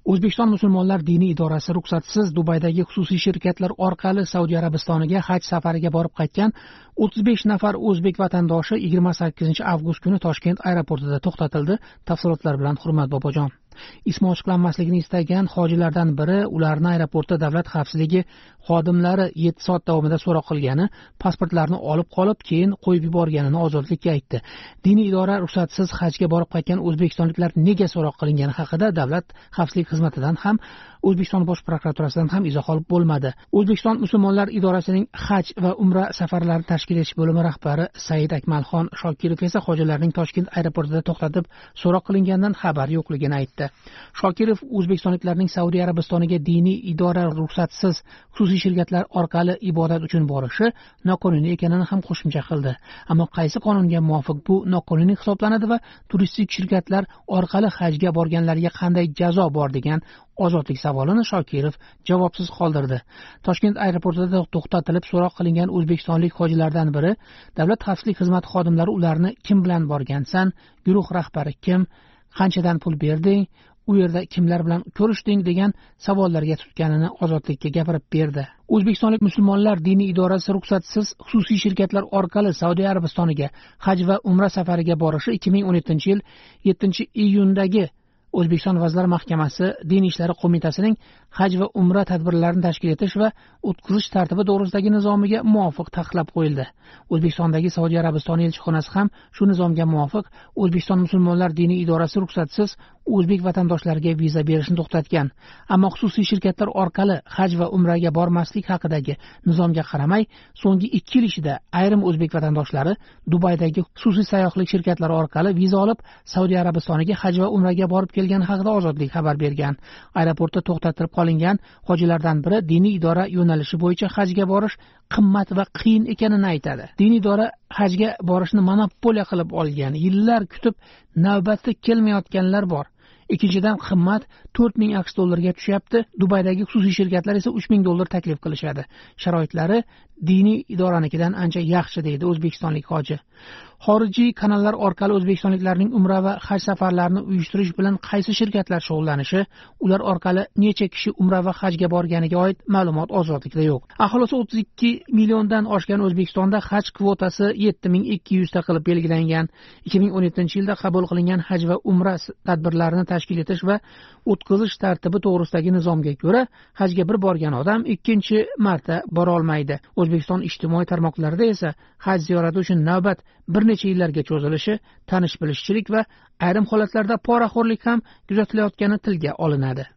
O'zbekiston musulmonlar diniy idorasi ruxsatsiz Dubaydagi xususiy shirkatlar orqali Saudiya Arabistoniga haj safariga borib qaytgan 35 nafar o'zbek vatandoshi 28 avgust kuni Toshkent aeroportida to'xtatildi. Tafsilotlar bilan Hurmat Bobojon. Ismi ochiqlanmasligini istagan hojilardan biri ularni aeroportda davlat xavfsizligi xodimlari 7 soat davomida so'roq qilgani, pasportlarini olib qolib, keyin qo'yib yuborganini ozodlikka aytdi. Diniy idora ruxsatsiz hajga borib qaytgan o'zbekistonliklar nega so'roq qilingani haqida davlat xavfsizlik xizmatidan ham O'zbekiston bosh prokuraturasidan ham izoh olib bo'lmadi. O'zbekiston musulmonlar idorasining haj va umra safarlarini tashkil etish bo'limi rahbari Said Akmalxon Shokirov esa hojilarning Toshkent aeroportida to'xtatib so'roq qilinganidan xabar yo'qligini aytdi. Shokirov o'zbekistonliklarning Saudiya Arabistoniga diniy idora ruxsatsiz xususiy shirkatlar orqali ibodat uchun borishi noqonuniy ekanini ham qo'shimcha qildi. Ammo qaysi qonunga muvofiq bu noqonuniy hisoblanadi va turistik shirkatlar orqali hajga borganlarga qanday jazo bor degan ozodlik savolini Shokirov javobsiz qoldirdi. Toshkent aeroportida to'xtatilib so'roq qilingan o'zbekistonlik hojilardan biri davlat xavfsizlik xizmati xodimlari ularni kim bilan borgansan, guruh rahbari kim, qanchadan pul berding, u yerda kimlar bilan ko'rishding degan savollarga tutganini ozodlikka gapirib berdi. O'zbekistonlik musulmonlar diniy idorasi ruxsatsiz xususiy shirkatlar orqali Saudiya Arabistoniga haj va umra safariga borishi 2017-yil 7-iyundagi O'zbekiston Vazirlar Mahkamasi Din ishlari qo'mitasining haj va umra tadbirlarini tashkil etish va o'tkazish tartibi to'g'risidagi nizomiga muvofiq taqiqlab qo'yildi. O'zbekistondagi Saudiya Arabistoni elchixonasi ham shu nizomga muvofiq O'zbekiston musulmonlar diniy idorasi ruxsatsiz o'zbek vatandoshlariga viza berishni to'xtatgan. Ammo xususiy shirkatlar orqali haj va umraga bormaslik haqidagi nizomga qaramay, so'nggi 2 yil ichida ayrim o'zbek vatandoshlari Dubaydagi xususiy sayyohlik shirkatlari orqali viza olib, Saudiya Arabistoniga haj va umraga borib kelgani haqida ozodlik xabar bergan. Aeroportda to'xtatib qolingan hojilardan biri diniy idora yo'nalishi bo'yicha hajga borish qimmat va qiyin ekanini aytadi. Diniy idora hajga borishni monopoliya qilib olgan, yillar kutib navbati kelmayotganlar bor. Ikkinchidan, qimmat $4000 tushyapti. Dubaydagi xususiy shirkatlar esa $3000 taklif qilishadi. Sharoitlari diniy idoranikidan ancha yaxshi deydi o'zbekistonlik hoji. Xorijiy kanallar orqali o'zbekistonliklarning umra va haj safarlarini uyushtirish bilan qaysi shirkatlar shug'ullanishi, ular orqali necha kishi umra va hajga borganiga oid ma'lumot ozodlikda yo'q. Aholisi 32 milliondan oshgan O'zbekistonda haj kvotasi 7200 ta qilib belgilangan. 2017-yilda qabul qilingan haj va umra tadbirlarini tashkil etish va o'tkazish tartibi to'g'risidagi nizomga ko'ra, hajga bir borgan odam ikkinchi marta bora olmaydi. O'zbekiston ijtimoiy tarmoqlarida esa haj ziyorati uchun navbat bir necha yillarga cho'zilishi, tanish-bilishchilik va ayrim holatlarda poraxo'rlik ham kuzatilayotgani tilga olinadi.